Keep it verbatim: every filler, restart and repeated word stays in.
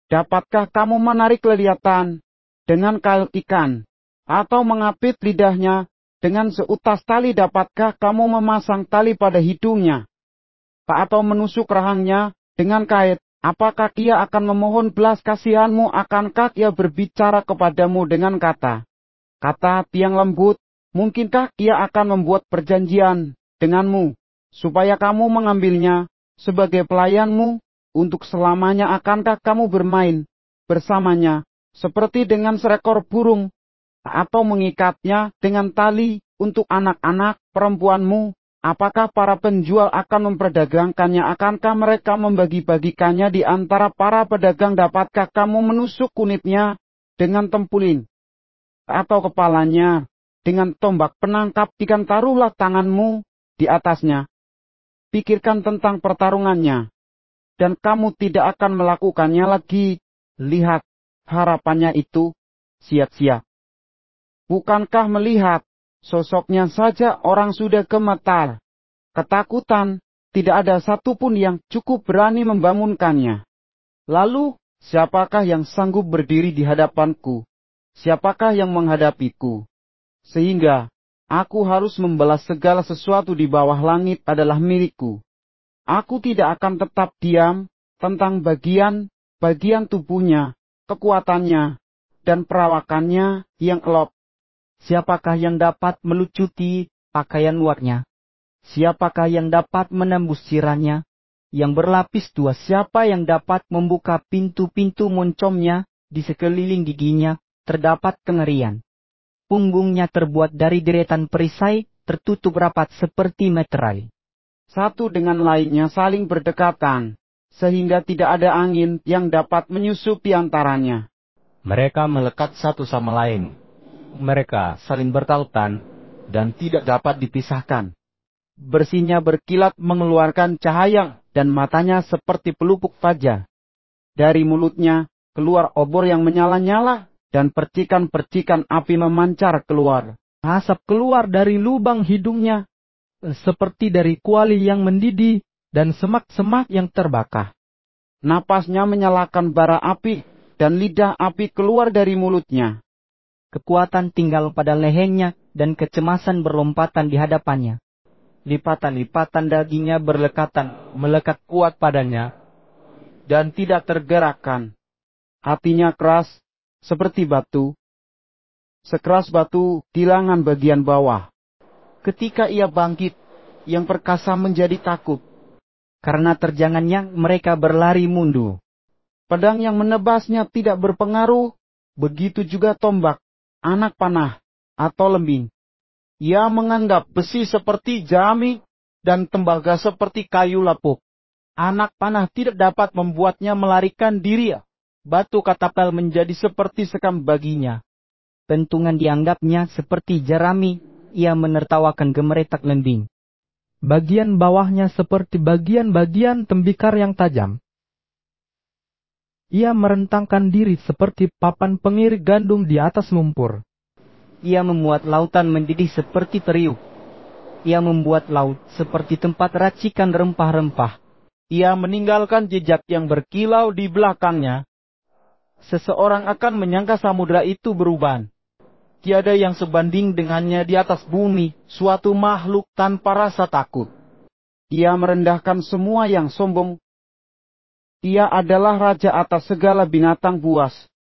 Dapatkah kamu menarik leliatan dengan kail ikan, atau mengapit lidahnya dengan seutas tali? Dapatkah kamu memasang tali pada hidungnya, atau menusuk rahangnya dengan kait? Apakah ia akan memohon belas kasihanmu? Akankah ia berbicara kepadamu dengan kata kata yang lembut? Mungkinkah ia akan membuat perjanjian denganmu, supaya kamu mengambilnya sebagai pelayanmu untuk selamanya? Akankah kamu bermain bersamanya seperti dengan seekor burung, atau mengikatnya dengan tali untuk anak-anak perempuanmu? Apakah para penjual akan memperdagangkannya? Akankah mereka membagi-bagikannya di antara para pedagang? Dapatkah kamu menusuk kunitnya dengan tempulin, atau kepalanya dengan tombak penangkap ikan? Taruhlah tanganmu di atasnya, pikirkan tentang pertarungannya, dan kamu tidak akan melakukannya lagi. Lihat, harapannya itu sia-sia. Bukankah melihat sosoknya saja orang sudah gemetar ketakutan? Tidak ada satupun yang cukup berani membangunkannya. Lalu, siapakah yang sanggup berdiri di hadapanku? Siapakah yang menghadapiku? Sehingga aku harus membalas segala sesuatu di bawah langit adalah milikku. Aku tidak akan tetap diam tentang bagian-bagian tubuhnya, kekuatannya, dan perawakannya yang elok. Siapakah yang dapat melucuti pakaian luarnya? Siapakah yang dapat menembus sirahnya yang berlapis dua? Siapa yang dapat membuka pintu-pintu moncomnya? Di sekeliling giginya terdapat kengerian. Punggungnya terbuat dari deretan perisai, tertutup rapat seperti meterai. Satu dengan lainnya saling berdekatan, sehingga tidak ada angin yang dapat menyusupi antaranya. Mereka melekat satu sama lain. Mereka saling bertautan dan tidak dapat dipisahkan. Bersihnya berkilat mengeluarkan cahaya, dan matanya seperti pelupuk fajar. Dari mulutnya keluar obor yang menyala-nyala, dan percikan-percikan api memancar keluar. Asap keluar dari lubang hidungnya, seperti dari kuali yang mendidih, dan semak-semak yang terbakar. Napasnya menyalakan bara api, dan lidah api keluar dari mulutnya. Kekuatan tinggal pada lehernya, dan kecemasan berlompatan di hadapannya. Lipatan-lipatan dagingnya berlekatan, melekat kuat padanya, dan tidak tergerakkan. Hatinya keras, seperti batu, sekeras batu di lengan bagian bawah. Ketika ia bangkit, yang perkasa menjadi takut. Karena terjangannya mereka berlari mundur. Pedang yang menebasnya tidak berpengaruh, begitu juga tombak, anak panah, atau lembing. Ia menganggap besi seperti jerami, dan tembaga seperti kayu lapuk. Anak panah tidak dapat membuatnya melarikan diri. Batu katapel menjadi seperti sekam baginya. Pentungan dianggapnya seperti jerami, ia menertawakan gemeretak lembing. Bagian bawahnya seperti bagian-bagian tembikar yang tajam. Ia merentangkan diri seperti papan pengirik gandum di atas lumpur. Ia membuat lautan mendidih seperti teriuk. Ia membuat laut seperti tempat racikan rempah-rempah. Ia meninggalkan jejak yang berkilau di belakangnya. Seseorang akan menyangka samudera itu beruban. Tiada yang sebanding dengannya di atas bumi, suatu makhluk tanpa rasa takut. Ia merendahkan semua yang sombong. Ia adalah raja atas segala binatang buas.